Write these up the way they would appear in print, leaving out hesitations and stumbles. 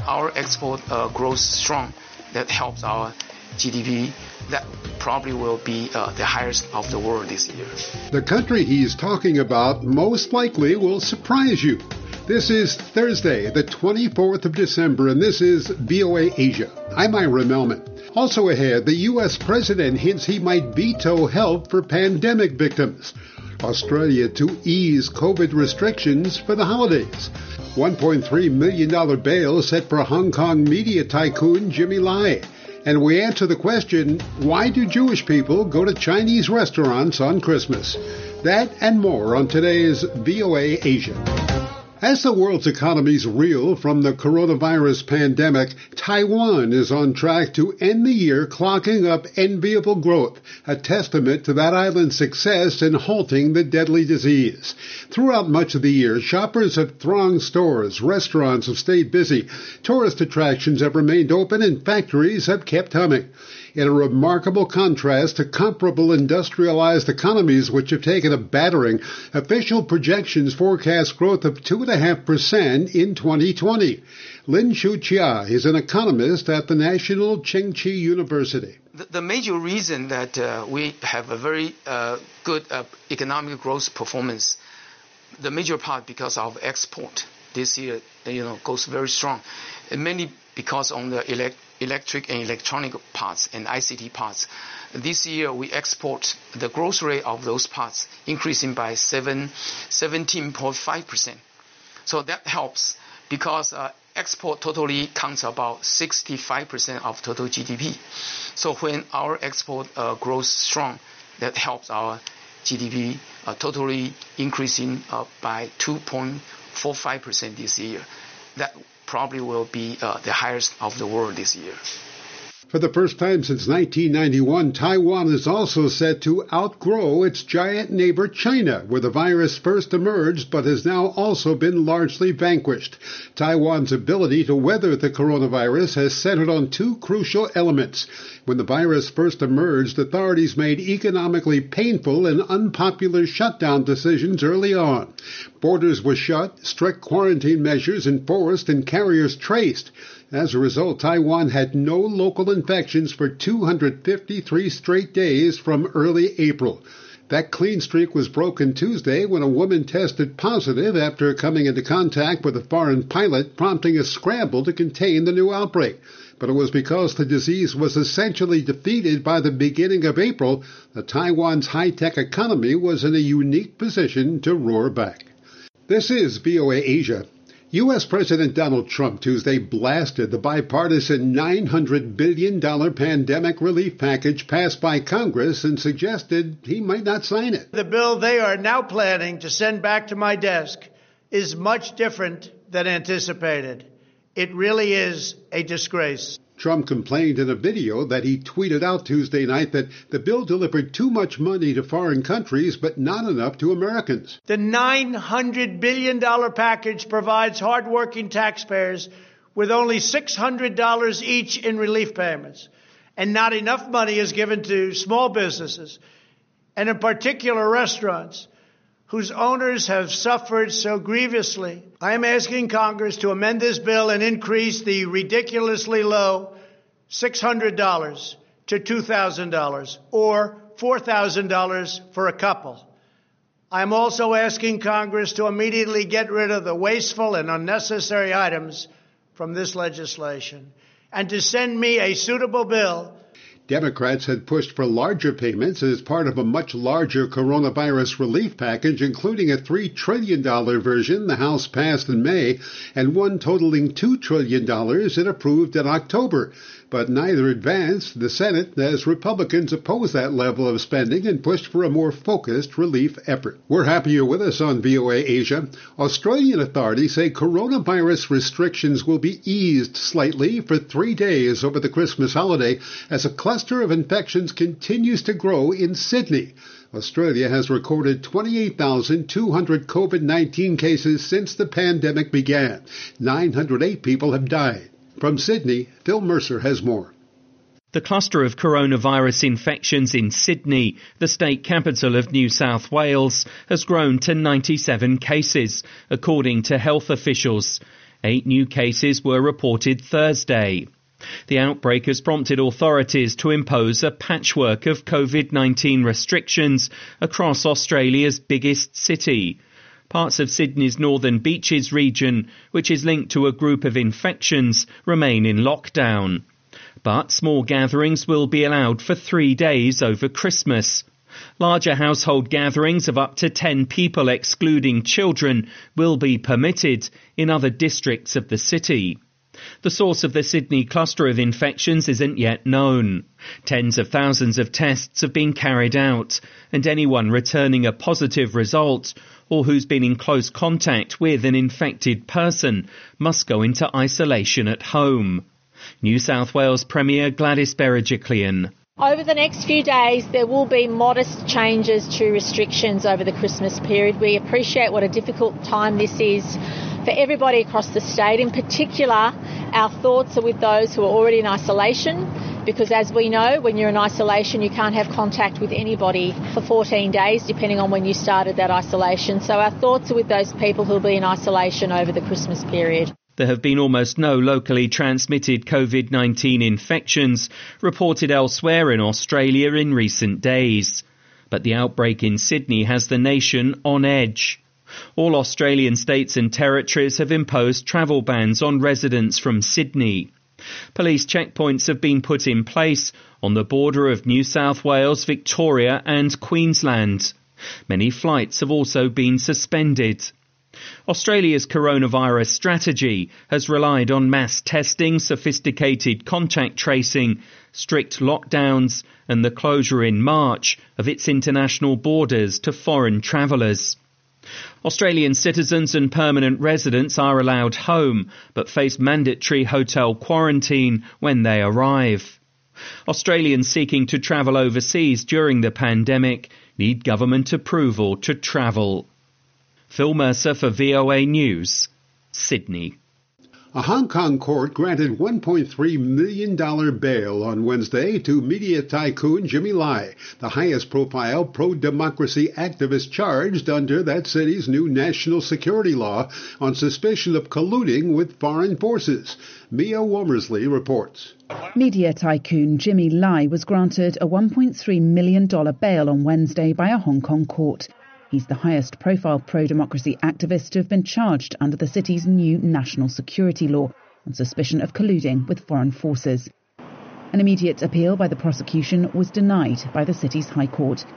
our export grows strong, that helps our GDP. That probably will be the highest of the world this year. The country he's talking about most likely will surprise you. This is Thursday, the 24th of December, and this is VOA Asia. I'm Ira Melman. Also ahead, the U.S. president hints he might veto help for pandemic victims. Australia to ease COVID restrictions for the holidays. $1.3 million bail set for Hong Kong media tycoon Jimmy Lai. And we answer the question, why do Jewish people go to Chinese restaurants on Christmas? That and more on today's VOA Asia. As the world's economies reel from the coronavirus pandemic, Taiwan is on track to end the year clocking up enviable growth, a testament to that island's success in halting the deadly disease. Throughout much of the year, shoppers have thronged stores, restaurants have stayed busy, tourist attractions have remained open, and factories have kept humming. In a remarkable contrast to comparable industrialized economies which have taken a battering, official projections forecast growth of 2.5% in 2020. Lin Shu-chia is an economist at the National Chengchi University. The major reason that we have a very good economic growth performance, the major part because of export this year, goes very strong, and mainly because on the electric and electronic parts and ICT parts. This year we export the growth rate of those parts increasing by 17.5%. So that helps because export totally counts about 65% of total GDP. So when our export grows strong, that helps our GDP totally increasing by 2.45% this year. That probably will be the highest of the world this year. For the first time since 1991, Taiwan is also set to outgrow its giant neighbor China, where the virus first emerged but has now also been largely vanquished. Taiwan's ability to weather the coronavirus has centered on two crucial elements. When the virus first emerged, authorities made economically painful and unpopular shutdown decisions early on. Borders were shut, strict quarantine measures enforced, and carriers traced. As a result, Taiwan had no local infections for 253 straight days from early April. That clean streak was broken Tuesday when a woman tested positive after coming into contact with a foreign pilot, prompting a scramble to contain the new outbreak. But it was because the disease was essentially defeated by the beginning of April that Taiwan's high-tech economy was in a unique position to roar back. This is VOA Asia. U.S. President Donald Trump Tuesday blasted the bipartisan $900 billion pandemic relief package passed by Congress and suggested he might not sign it. The bill they are now planning to send back to my desk is much different than anticipated. It really is a disgrace. Trump complained in a video that he tweeted out Tuesday night that the bill delivered too much money to foreign countries but not enough to Americans. The $900 billion package provides hardworking taxpayers with only $600 each in relief payments, and not enough money is given to small businesses, and in particular restaurants, whose owners have suffered so grievously. I am asking Congress to amend this bill and increase the ridiculously low $600 to $2,000 or $4,000 for a couple. I am also asking Congress to immediately get rid of the wasteful and unnecessary items from this legislation and to send me a suitable bill. Democrats had pushed for larger payments as part of a much larger coronavirus relief package, including a $3 trillion version the House passed in May and one totaling $2 trillion it approved in October. But neither advanced the Senate as Republicans opposed that level of spending and pushed for a more focused relief effort. We're happy you're with us on VOA Asia. Australian authorities say coronavirus restrictions will be eased slightly for 3 days over the Christmas holiday as a cluster of infections continues to grow in Sydney. Australia has recorded 28,200 COVID-19 cases since the pandemic began. 908 people have died. From Sydney, Phil Mercer has more. The cluster of coronavirus infections in Sydney, the state capital of New South Wales, has grown to 97 cases, according to health officials. 8 new cases were reported Thursday. The outbreak has prompted authorities to impose a patchwork of COVID-19 restrictions across Australia's biggest city. Parts of Sydney's Northern Beaches region, which is linked to a group of infections, remain in lockdown. But small gatherings will be allowed for 3 days over Christmas. Larger household gatherings of up to 10 people, excluding children, will be permitted in other districts of the city. The source of the Sydney cluster of infections isn't yet known. Tens of thousands of tests have been carried out, and anyone returning a positive result or who's been in close contact with an infected person must go into isolation at home. New South Wales Premier Gladys Berejiklian. Over the next few days, there will be modest changes to restrictions over the Christmas period. We appreciate what a difficult time this is for everybody across the state. In particular, our thoughts are with those who are already in isolation, because as we know, when you're in isolation, you can't have contact with anybody for 14 days, depending on when you started that isolation. So our thoughts are with those people who will be in isolation over the Christmas period. There have been almost no locally transmitted COVID-19 infections reported elsewhere in Australia in recent days. But the outbreak in Sydney has the nation on edge. All Australian states and territories have imposed travel bans on residents from Sydney. Police checkpoints have been put in place on the border of New South Wales, Victoria and Queensland. Many flights have also been suspended. Australia's coronavirus strategy has relied on mass testing, sophisticated contact tracing, strict lockdowns and the closure in March of its international borders to foreign travellers. Australian citizens and permanent residents are allowed home but face mandatory hotel quarantine when they arrive. Australians seeking to travel overseas during the pandemic need government approval to travel. Phil Mercer for VOA News, Sydney. A Hong Kong court granted $1.3 million bail on Wednesday to media tycoon Jimmy Lai, the highest-profile pro-democracy activist charged under that city's new national security law on suspicion of colluding with foreign forces. Mia Womersley reports. Media tycoon Jimmy Lai was granted a $1.3 million bail on Wednesday by a Hong Kong court. He's the highest-profile pro-democracy activist to have been charged under the city's new national security law on suspicion of colluding with foreign forces. An immediate appeal by the prosecution was denied by the city's High Court.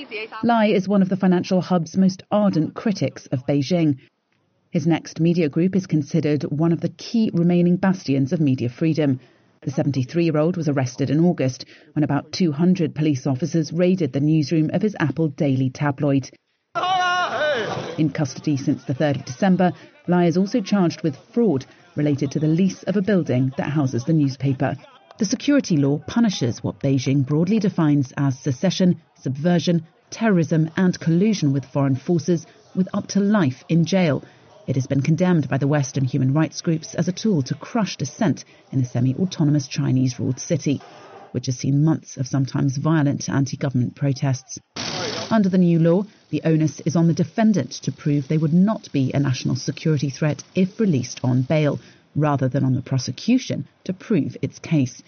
Lai is one of the financial hub's most ardent critics of Beijing. His Next Media Group is considered one of the key remaining bastions of media freedom. The 73-year-old was arrested in August when about 200 police officers raided the newsroom of his Apple Daily tabloid. In custody since the 3rd of December, Lai is also charged with fraud related to the lease of a building that houses the newspaper. The security law punishes what Beijing broadly defines as secession, subversion, terrorism and collusion with foreign forces, with up to life in jail. It has been condemned by the West and human rights groups as a tool to crush dissent in a semi-autonomous Chinese-ruled city, which has seen months of sometimes violent anti-government protests. Under the new law, the onus is on the defendant to prove they would not be a national security threat if released on bail, rather than on the prosecution to prove its case.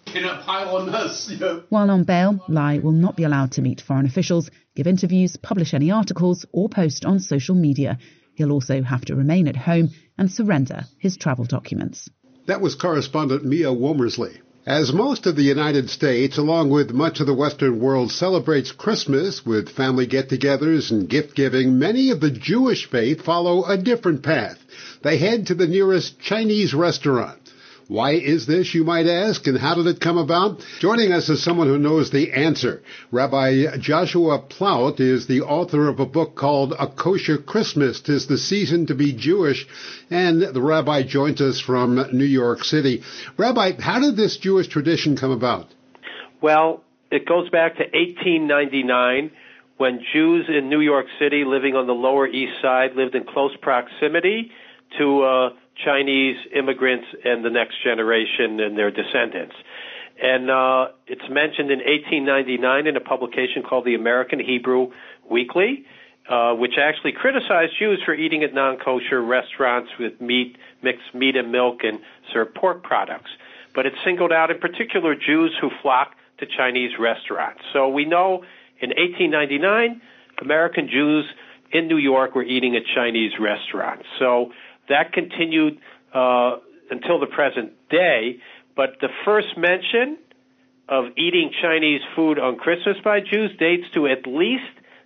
While on bail, Lai will not be allowed to meet foreign officials, give interviews, publish any articles or post on social media. He'll also have to remain at home and surrender his travel documents. That was correspondent Mia Womersley. As most of the United States, along with much of the Western world, celebrates Christmas with family get-togethers and gift-giving, many of the Jewish faith follow a different path. They head to the nearest Chinese restaurant. Why is this, you might ask, and how did it come about? Joining us is someone who knows the answer. Rabbi Joshua Plaut is the author of a book called A Kosher Christmas, 'Tis the Season to be Jewish, and the rabbi joins us from New York City. Rabbi, how did this Jewish tradition come about? Well, it goes back to 1899, when Jews in New York City living on the Lower East Side lived in close proximity to Chinese immigrants and the next generation and their descendants. And it's mentioned in 1899 in a publication called the American Hebrew Weekly. which actually criticized Jews for eating at non-kosher restaurants with mixed meat and milk and served pork products. But it singled out in particular Jews who flocked to Chinese restaurants. So we know in 1899, American Jews in New York were eating at Chinese restaurants. So that continued until the present day. But the first mention of eating Chinese food on Christmas by Jews dates to at least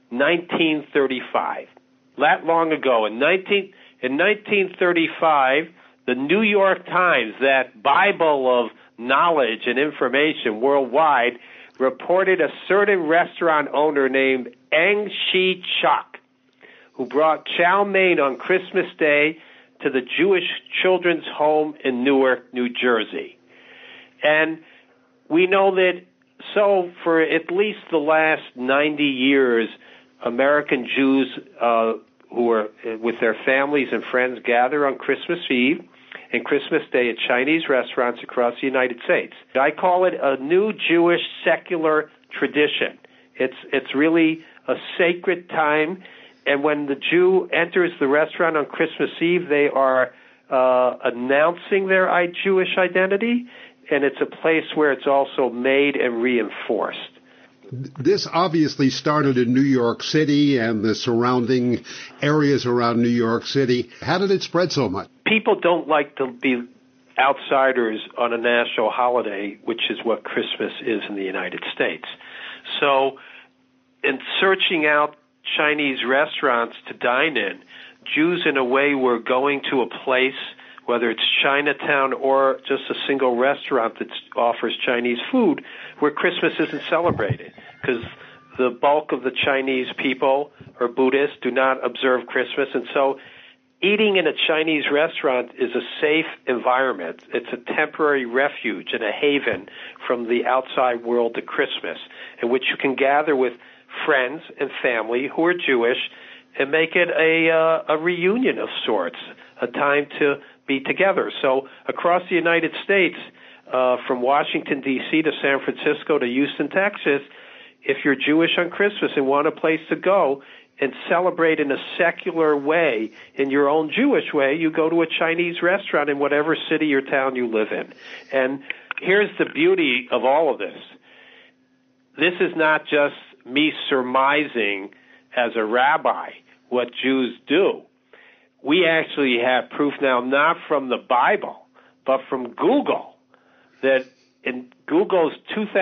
1935. That long ago. In 1935, the New York Times, that Bible of knowledge and information worldwide, reported a certain restaurant owner named Eng Shi Chuk, who brought chow mein on Christmas Day to the Jewish Children's Home in Newark, New Jersey. And we know that for at least the last 90 years, American Jews who are with their families and friends gather on Christmas Eve and Christmas Day at Chinese restaurants across the United States. I call it a new Jewish secular tradition. It's really a sacred time, and when the Jew enters the restaurant on Christmas Eve, they are announcing their Jewish identity, and it's a place where it's also made and reinforced. This obviously started in New York City and the surrounding areas around New York City. How did it spread so much? People don't like to be outsiders on a national holiday, which is what Christmas is in the United States. So in searching out Chinese restaurants to dine in, Jews in a way were going to a place, whether it's Chinatown or just a single restaurant that offers Chinese food, where Christmas isn't celebrated, because the bulk of the Chinese people are Buddhists, do not observe Christmas, and so eating in a Chinese restaurant is a safe environment. It's a temporary refuge and a haven from the outside world at Christmas, in which you can gather with friends and family who are Jewish and make it a reunion of sorts, a time to be together. So across the United States, from Washington, D.C. to San Francisco to Houston, Texas, if you're Jewish on Christmas and want a place to go and celebrate in a secular way, in your own Jewish way, you go to a Chinese restaurant in whatever city or town you live in. And here's the beauty of all of this. This is not just me surmising as a rabbi what Jews do. We actually have proof now, not from the Bible, but from Google, that in Google's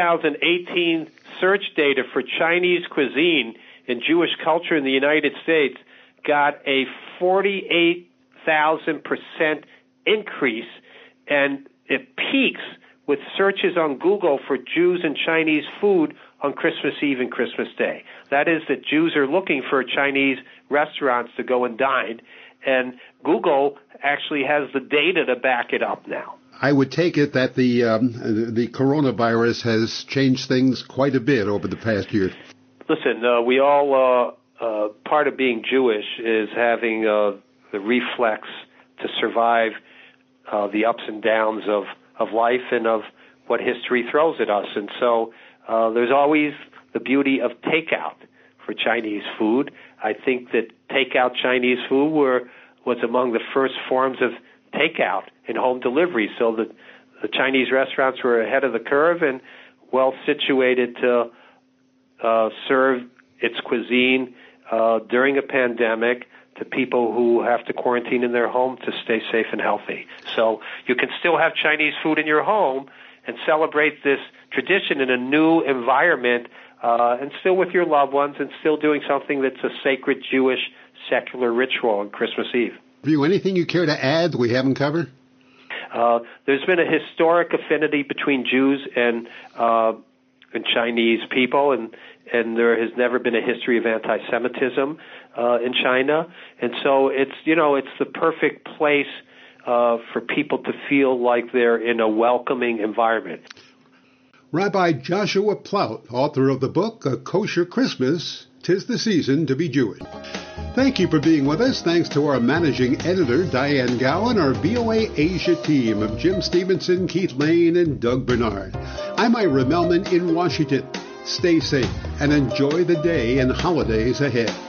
2018 search data for Chinese cuisine and Jewish culture in the United States got a 48,000% increase, and it peaks with searches on Google for Jews and Chinese food on Christmas Eve and Christmas Day. That is, that Jews are looking for Chinese restaurants to go and dine, and Google actually has the data to back it up now. I would take it that the coronavirus has changed things quite a bit over the past year. Listen, we all, part of being Jewish is having the reflex to survive the ups and downs of life and of what history throws at us. And so there's always the beauty of takeout for Chinese food. I think that takeout Chinese food was among the first forms of takeout and home delivery, so that the Chinese restaurants were ahead of the curve and well situated to serve its cuisine during a pandemic to people who have to quarantine in their home to stay safe and healthy. So you can still have Chinese food in your home and celebrate this tradition in a new environment, and still with your loved ones, and still doing something that's a sacred Jewish secular ritual on Christmas Eve. Have you anything you care to add we haven't covered? There's been a historic affinity between Jews and Chinese people, and there has never been a history of anti-Semitism in China, and so it's the perfect place for people to feel like they're in a welcoming environment. Rabbi Joshua Plout, author of the book A Kosher Christmas, 'Tis the Season to Be Jewish. Thank you for being with us. Thanks to our managing editor, Diane Gowan, our VOA Asia team of Jim Stevenson, Keith Lane, and Doug Bernard. I'm Ira Melman in Washington. Stay safe and enjoy the day and holidays ahead.